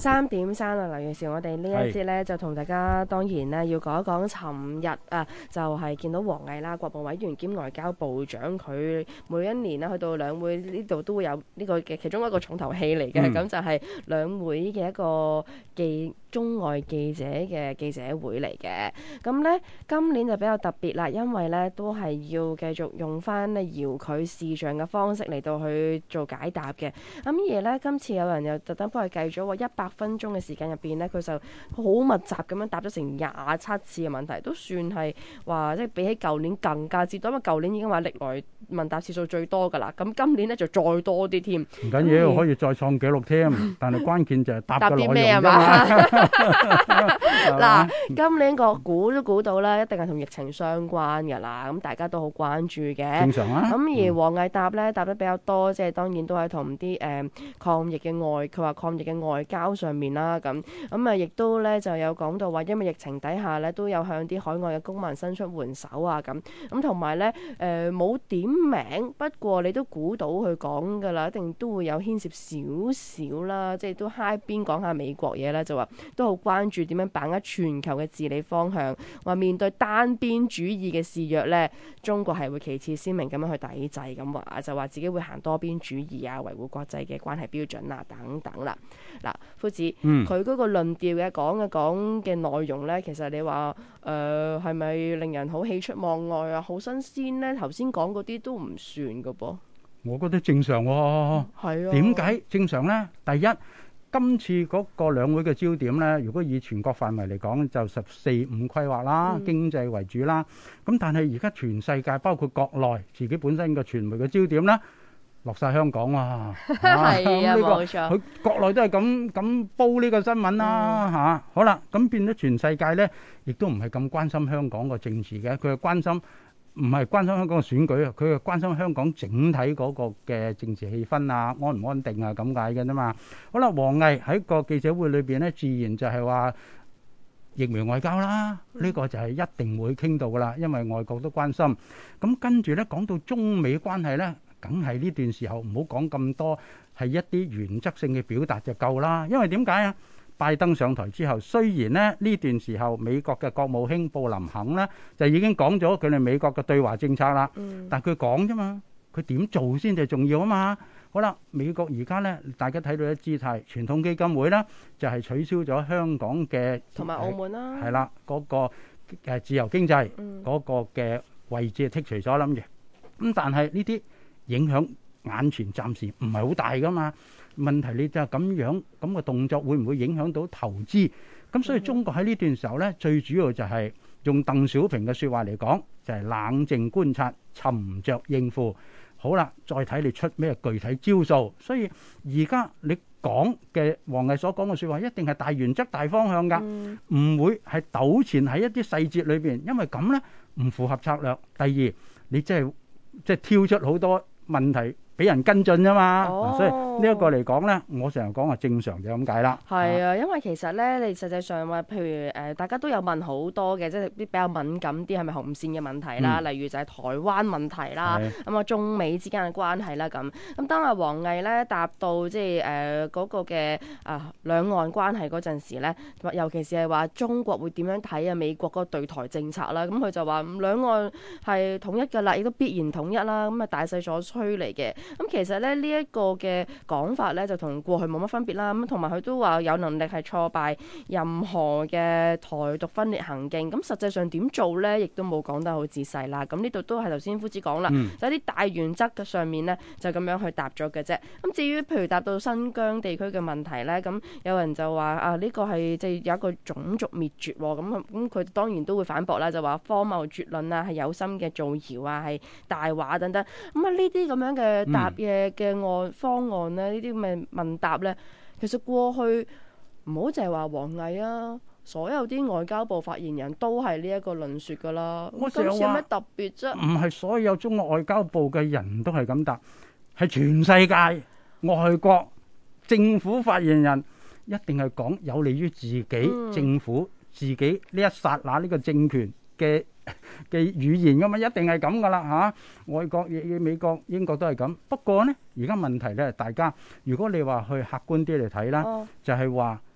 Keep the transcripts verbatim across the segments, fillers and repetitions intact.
三點三啊，劉女士，我哋呢一節咧就同大家當然咧要講一講，尋日啊就係、是、見到王毅啦，國務委員兼外交部長，佢每一年咧去到兩會呢度都會有呢個嘅其中一個重頭戲嚟嘅，咁、嗯、就係兩會嘅一個記中外記者嘅記者會嚟嘅。咁呢，今年就比較特別啦，因為呢都係要繼續用翻呢遙距視像嘅方式嚟到去做解答嘅。咁而呢，今次有人又特登幫佢計咗喎，一百分鐘嘅時間入邊呢，佢就好密集咁樣答咗成廿七次嘅問題，都算係話即係比起舊年更加之多。因為舊年已經話歷來問答次數最多㗎啦，咁今年呢就再多啲添。 唔緊要，可以再創紀錄添。但係關鍵就係答嘅內容啫嘛。嗱，今年個估都估到啦，一定係同疫情相關㗎啦，咁大家都好關注嘅。 正常啊。 咁而王毅答咧答得比較多，即係當然都係同啲誒抗疫嘅外，佢話抗疫嘅外交上面啦，咁咁啊，亦都咧就有講到話，因為疫情底下咧都有向啲海外嘅公民伸出援手啊，咁咁同埋咧誒冇點名，不過你都估到佢講㗎啦，一定都會有牽涉少少啦，即係都嗨邊講下美國嘢咧，就話都好關注點樣把握全球嘅治理方向，話面對單邊主義嘅肆虐咧，中國係會旗幟鮮明咁樣去抵制，咁話就話自己會行多邊主義啊，維護國際嘅關係標準啊等等啦。嗱，夫子，佢嗰、嗯、個論調嘅講嘅講嘅內容咧，其實你話誒係咪令人好喜出望外啊，好新鮮咧？頭先講嗰啲都唔算噶噃。 我覺得正常喎、哦。係啊。點解正常咧？第一，今次嗰個兩會嘅焦點咧，如果以全國範圍嚟講，就十四五規劃啦，嗯、經濟為主啦。咁但係而家全世界包括國內自己本身嘅傳媒嘅焦點咧，落晒香港啊！係啊，冇錯。佢國內都係咁咁煲呢個新聞啦嚇。好啦，咁變咗全世界咧，亦都唔係咁關心香港個政治嘅，佢係關心。唔係關心香港嘅選舉啊，佢係關心香港整體嗰個嘅政治氣氛啊，安唔安定啊咁解嘅啫嘛。好啦，王毅喺個記者會裏邊咧，自然就係話疫苗外交啦，呢個就係一定會傾到噶啦，因為外國都關心。咁跟住咧講到中美關係咧，梗係呢段時候唔好講咁多，係一啲原則性嘅表達就夠啦。因為點解啊？拜登上台之後，雖然咧呢段時候美國嘅國務卿布林肯咧就已經講咗佢哋美國嘅對華政策啦，嗯、但係佢講啫嘛，佢點做先至重要啊嘛。好啦，美國而家咧大家睇到嘅姿態，傳統基金會啦就係、是、取消咗香港嘅同埋澳門啦， 係啦嗰個誒自由經濟嗰、嗯、個嘅位置剔除咗諗住，咁但係呢啲影響眼前暫時唔係好大噶嘛。問題你就係咁樣咁嘅動作會唔會影響到投資？咁所以中國喺呢段時候呢，最主要就係用鄧小平嘅説話嚟講，就係冷靜觀察、沉着應付。好啦，再睇你出咩具體招數。所以而家你講嘅王毅所講嘅説話，一定係大原則、大方向㗎，唔會係糾纏喺一啲細節裏邊，因為咁呢唔符合策略。第二，你即係即係挑出好多問題。俾人跟進啫嘛，哦、所以呢一個嚟講咧，我成日講話正常就咁解啦。 係啊，因為其實咧，你實際上話，譬如誒、呃，大家都有問好多嘅，即係啲比較敏感啲，係咪紅線嘅問題啦？嗯、例如就係台灣問題啦，咁啊的中美之間嘅關係啦，咁咁當阿王毅咧答到即係誒嗰個嘅啊兩岸關係嗰陣時咧，尤其是係話中國會點樣睇啊美國嗰個對台政策啦，咁佢就話兩岸係統一㗎啦，亦都必然統一啦，咁啊大勢所趨嚟嘅。咁其實咧呢一個嘅講法咧就同過去冇乜分別啦，咁同埋佢都話有能力係挫敗任何嘅台獨分裂行徑，咁實際上點做咧，亦都冇講得好仔細啦。咁呢度都係頭先夫子講啦，嗯、就喺啲大原則嘅上面咧就咁樣去答咗嘅啫。咁至於譬如答到新疆地區嘅問題咧，咁有人就話啊呢、呢個係即係有一個種族滅絕喎，咁咁佢當然都會反駁啦，就話荒謬絕論啊，係有心嘅造謠啊，係大話等等。咁啊呢啲咁樣嘅答嘅嘅案方案咧，呢啲咁嘅問答咧，其實過去唔好淨係話王毅啊，所有啲外交部發言人都係呢一個論述噶啦。我今次有咩特別啫？唔係所有中國外交部嘅人都係咁答，係全世界外國政府發言人一定係講有利於自己、嗯、政府自己呢一剎那呢個政權嘅嘅語言噶嘛，一定係咁噶啦嚇。外國、美國、英國都係咁。不過呢，而家問題咧，大家如果你話去客觀啲嚟睇啦，哦、就係話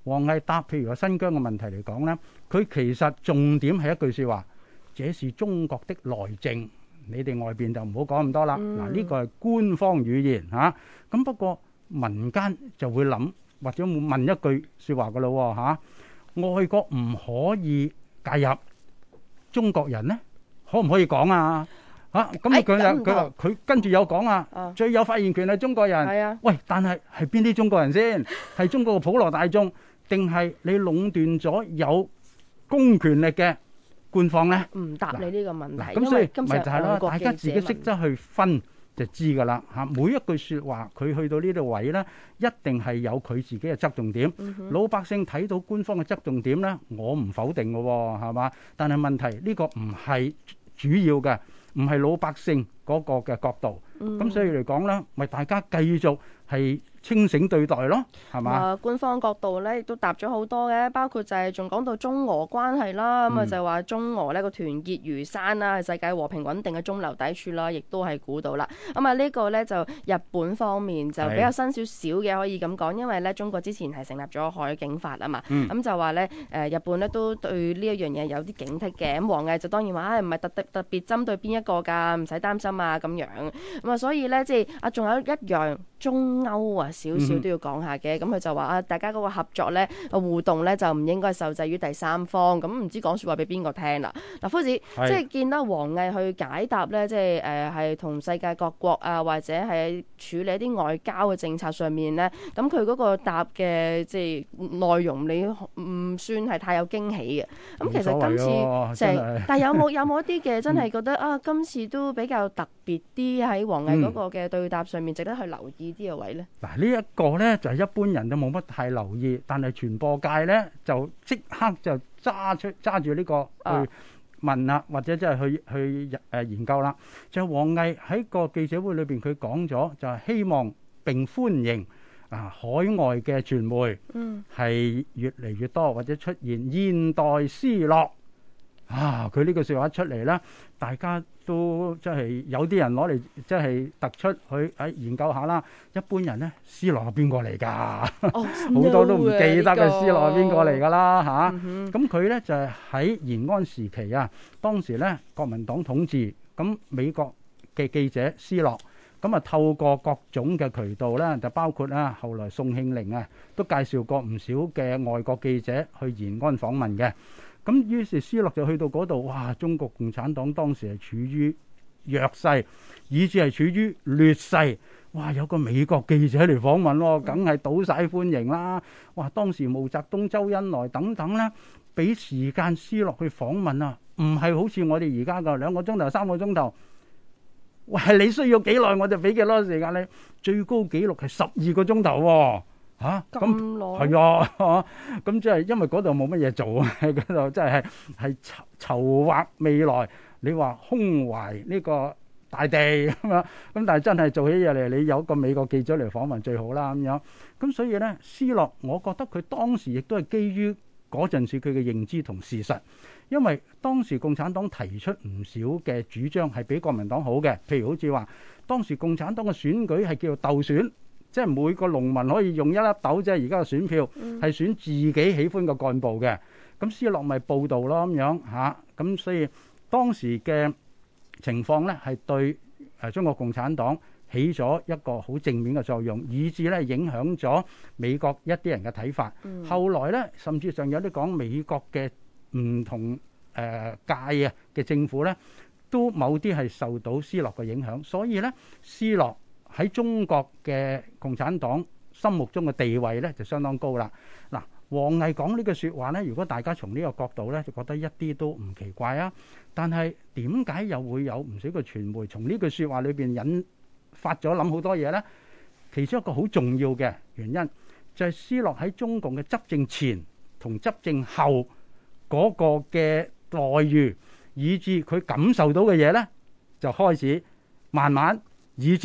王毅答譬如話新疆嘅問題嚟講咧，佢其實重點係一句説話，這是中國的內政，你哋外邊就唔好講咁多啦。嗱、嗯，呢個係官方語言嚇。咁、啊、不過民間就會諗或者會問一句説話噶咯嚇，外國唔可以介入，中國人咧可唔可以講啊？嚇咁佢又佢話佢跟住有講啊，啊最有發言權係中國人。係啊，喂，但係係邊啲中國人先？係中國嘅普羅大眾，定係你壟斷咗有公權力嘅官方咧？唔答你呢個問題，咁所以咪就係咯，大家自己識得去分就知㗎啦嚇。每一句説話佢去到呢度位咧，一定係有佢自己嘅側重點。嗯、老百姓睇到官方嘅側重點咧，我唔否定嘅喎，係嘛？但係問題呢個唔係主要嘅。唔係老百姓嗰個嘅角度，咁、嗯、所以嚟講咧，咪大家繼續係清醒對待咯，係嘛？啊，官方角度咧亦都答咗好多嘅，包括就係仲講到中俄關係啦，咁啊、嗯、就係話中俄呢個團結如山啦，係世界和平穩定嘅中流砥柱啦，亦都係估到啦。咁啊呢個咧就日本方面就比較新少少嘅，可以咁講，因為咧中國之前係成立咗海警法啊嘛，咁、嗯、就話咧誒日本咧都對呢一樣嘢有啲警惕嘅。咁王毅就當然話啊唔係特特特別針對邊一個㗎，唔使擔心啊咁樣。咁啊所以咧即係啊仲有一樣中歐啊。少少都要講下嘅，咁佢、嗯、就話啊，大家嗰個合作咧、個互動咧就唔應該受制於第三方，咁唔知講説話俾邊個聽啦？嗱，夫子是即係見到王毅去解答咧，即係誒係同世界各國啊，或者係處理一啲外交嘅政策上面咧，咁佢嗰個答嘅即係內容，你唔算係太有驚喜嘅。咁其實今次就係，但係有冇有冇一啲嘅真係覺得、嗯、啊，今次都比較特別啲喺王毅嗰個嘅對答上面，值得去留意啲嘅位咧？嗱、嗯，呢一個咧就係、是、一般人都冇乜太留意，但係傳播界咧就即刻就揸出揸住呢個去問啦，或者即係去去誒、呃、研究啦。就係、王毅喺個記者會裏邊佢講咗，就係希望並歡迎啊海外嘅傳媒係越嚟越多，或者出現現代斯諾啊。佢呢句説話出嚟啦，大家都即係有啲人攞嚟即係突出去喺研究下啦。一般人咧，斯諾係邊個嚟㗎？好、oh, 多都唔記得嘅，斯諾係邊個嚟㗎啦嚇。咁佢咧就係、是、喺延安時期啊，當時咧國民黨統治，咁美國嘅記者斯諾，咁啊透過各種嘅渠道咧，就包括啊後來宋慶齡啊都介紹過唔少嘅外國記者去延安訪問嘅。咁於是斯諾就去到嗰度，哇！中國共產黨當時係處於弱勢，以至係處於劣勢。哇！有個美國記者嚟訪問喎，梗係倒晒歡迎啦。哇！當時毛澤東、周恩來等等咧，俾時間斯諾去訪問啊，唔係好似我哋而家㗎兩個鐘頭、三個鐘頭。喂，你需要幾耐我就俾幾多時間你。最高紀錄係十二個鐘頭喎。嚇咁係啊，咁即係因為嗰度冇乜嘢做啊，嗰度真係係籌籌劃未來。你話胸懷呢個大地咁樣，咁但係真係做起嘢嚟，你有個美國記者嚟訪問最好啦咁樣。咁所以咧，斯諾我覺得佢當時亦都係基於嗰陣時佢嘅認知同事實，因為當時共產黨提出唔少嘅主張係比國民黨好嘅，譬如好似話當時共產黨嘅選舉係叫做鬥選。即係每個農民可以用一粒豆，即係而家嘅選票係選自己喜歡嘅幹部嘅。咁斯諾咪報道咯咁樣嚇。咁所以當時嘅情況咧係對誒中國共產黨起咗一個好正面嘅作用，以至咧影響咗美國一啲人嘅睇法。嗯、後來咧甚至上有啲講美國嘅唔同誒、呃、界啊嘅政府咧，都某啲係受到斯諾嘅影響。所以咧斯諾喺中國嘅共產黨心目中嘅地位咧就相當高啦。嗱，王毅講呢句説話咧，如果大家從呢個角度咧，就覺得一啲都唔奇怪啊。但係點解又會有唔少個傳媒從呢句説話裏邊引發咗諗好多嘢咧？其中一個好重要嘅原因就係斯諾喺中共嘅執政前同執政後嗰個嘅待遇，以至佢感受到嘅嘢咧，就開始慢慢以至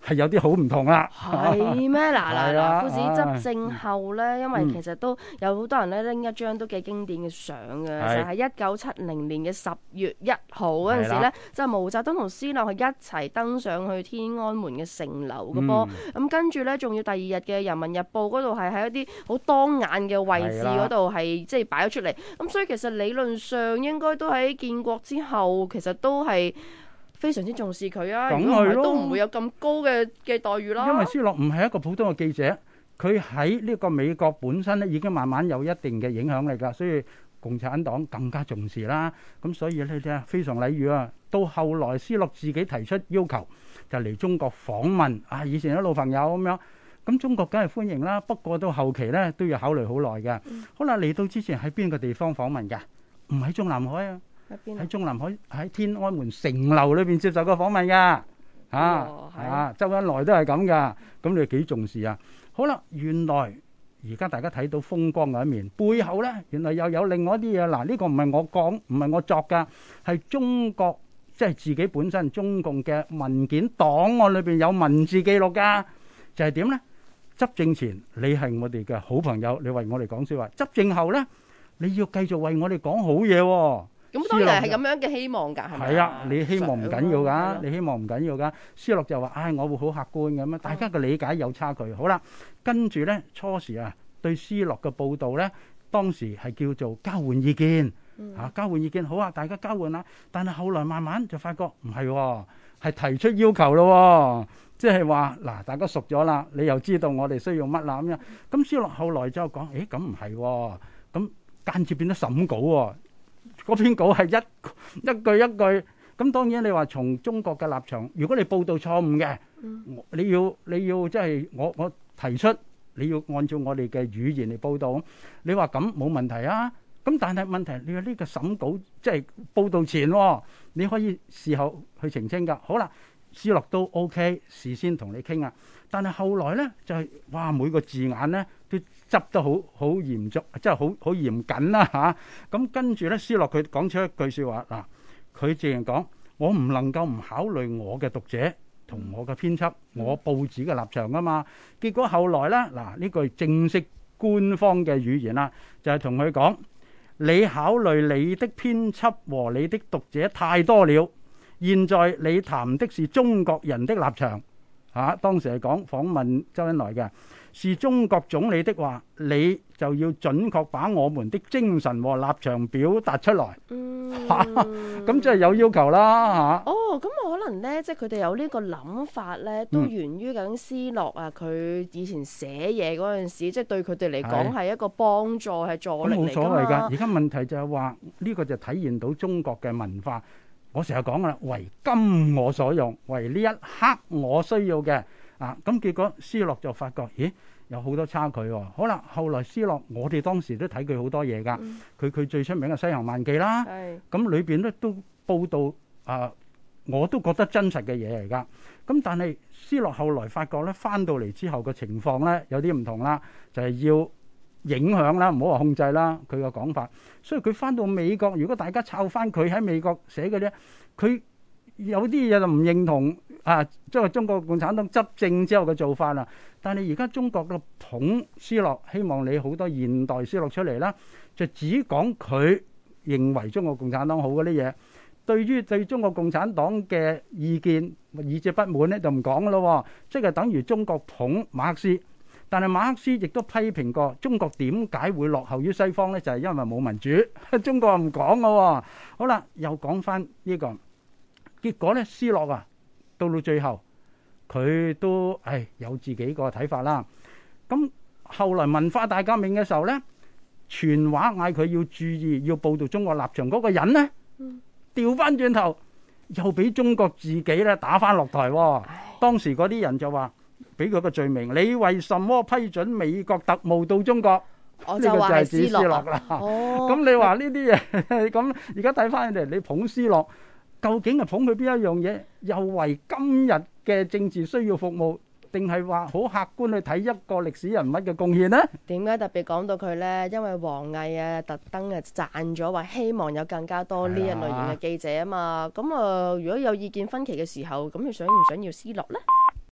係有啲好唔同啦。 係咩？嗱嗱嗱，夫子啊執政後咧，因為其實都有好多人咧拎一張都幾經典嘅相嘅，就係一九七零年嘅十月一號嗰陣時咧，就毛澤東同斯諾係一齊登上去天安門嘅城樓嘅噃。咁跟住咧，仲要第二日嘅《人民日報》嗰度係喺一啲好當眼嘅位置嗰度係即係擺咗出嚟。咁所以其實理論上應該都喺建國之後，其實都係非常之重視佢啊，如果唔係都唔會有咁高嘅嘅待遇啦。 因為斯諾唔係一個普通嘅記者，佢喺呢個美國本身咧已經慢慢有一定嘅影響力㗎，所以共產黨更加重視啦。咁所以咧非常禮遇啊。到後來斯諾自己提出要求，就嚟中國訪問啊，以前啲老朋友咁樣，咁中國梗係歡迎啦。不過到後期咧都要考慮好耐嘅。嗯、好啦，嚟到之前喺邊個地方訪問㗎？唔喺中南海啊。喺中南海喺天安門城樓裏邊接受過訪問噶，嚇啊，周恩來都係咁噶，咁你幾重視啊？好啦，原來而家大家睇到風光嘅一面，背後咧原來又有另外一啲嘢。嗱，呢個唔係我講，唔係我作噶，係中國即係自己本身中共嘅文件檔案裏邊有文字記錄噶，就係點咧？執政前你係我哋嘅好朋友，你為我哋講説話；執政後咧，你要繼續為我哋講好嘢喎。 咁當然係咁樣嘅希望㗎，係咪？ 係啊，你希望唔緊要㗎，你希望唔緊要㗎。斯諾就話：唉，我會好客觀咁樣，大家嘅理解有差距。好啦，跟住咧初時啊，對斯諾嘅報導咧，當時係叫做交換意見嚇，交換意見好啊，大家交換啦。但係後來慢慢就發覺唔係喎，係提出要求咯，即係話嗱，大家熟咗啦，你又知道我哋需要乜啦咁樣。咁斯諾後來就講：誒，咁唔係喎，咁間接變咗審稿喎。嗰篇稿係一一句一句，咁當然你話從中國嘅立場，如果你報道錯誤嘅，你要你要即係我我提出，你要按照我哋嘅語言嚟報道，你話咁冇問題啊。咁但係問題，你話呢個審稿即係報道前，你可以事後去澄清㗎。好啦，斯諾都 OK，事先同你傾啊。但係後來咧就係哇，每個字眼咧都執得好好嚴肅，即係好好嚴謹啦嚇。咁跟住咧，斯諾佢講出一句説話嗱，佢淨係講我唔能夠唔考慮我嘅讀者同我嘅編輯，我報紙嘅立場啊嘛。結果後來咧嗱，呢句正式官方嘅語言啦，就係同佢講：你考慮你的編輯和你的讀者太多了，現在你談的是中國人的立場。嚇、啊！當時係講訪問周恩來嘅，是中國總理的話，你就要準確把我們的精神和立場表達出來。嗯，咁即係有要求啦嚇。啊、 哦，咁可能咧，即係佢哋有呢個諗法咧，都源於緊斯諾啊，佢以前寫嘢嗰陣時，嗯、即係對佢哋嚟講係一個幫助，係助力嚟㗎嘛。冇所謂㗎。而家問題就係話呢個就體現到中國嘅文化。我成日講啦，為今我所用，為呢一刻我需要嘅啊，咁結果斯諾就發覺，咦，有好多差距喎、哦。好啦，後來斯諾，我哋當時都睇佢好多嘢㗎，佢佢、嗯、最出名嘅《西行漫記》啦，咁裏邊咧都報道啊，我都覺得真實嘅嘢嚟㗎。咁但係斯諾後來發覺咧，翻到嚟之後嘅情況咧有啲唔同啦，就係、是、要影響啦，唔好話控制啦，佢個講法。所以佢翻到美國，如果大家抄翻佢喺美國寫嘅咧，佢有啲嘢就唔認同啊，即係中國共產黨執政之後嘅做法啦。但係而家中國嘅捧斯諾，希望你好多現代斯諾出嚟啦，就只講佢認為中國共產黨好嗰啲嘢。對於對中國共產黨嘅意見以至不滿咧，就唔講噶咯，即係等於中國捧馬克思。但係馬克思亦都批評過中國點解會落後於西方呢？就係因為冇民主。中國唔講嘅喎。好啦，又講翻呢個結果呢，斯諾啊，到到最後佢都係有自己個睇法啦。咁後來文化大革命嘅時候呢，傳話嗌佢要注意要報導中國立場嗰個人呢，調翻轉頭又俾中國自己咧打翻落台喎。當時嗰啲人就話，俾佢個罪名，你為什麼批准美國特務到中國？ 我就話係斯諾啦。哦，咁你話呢啲嘢，咁而家睇翻人哋，你捧斯諾，究竟係捧佢邊一樣嘢？又為今日嘅政治需要服務，定係話好客觀去睇一個歷史人物嘅貢獻呢？點解特別講到佢呢？因為王毅啊，特登啊讚咗話，希望有更加多呢一類型嘅記者啊嘛。咁啊、呃，如果有意見分歧嘅時候，咁你想唔想要斯諾呢？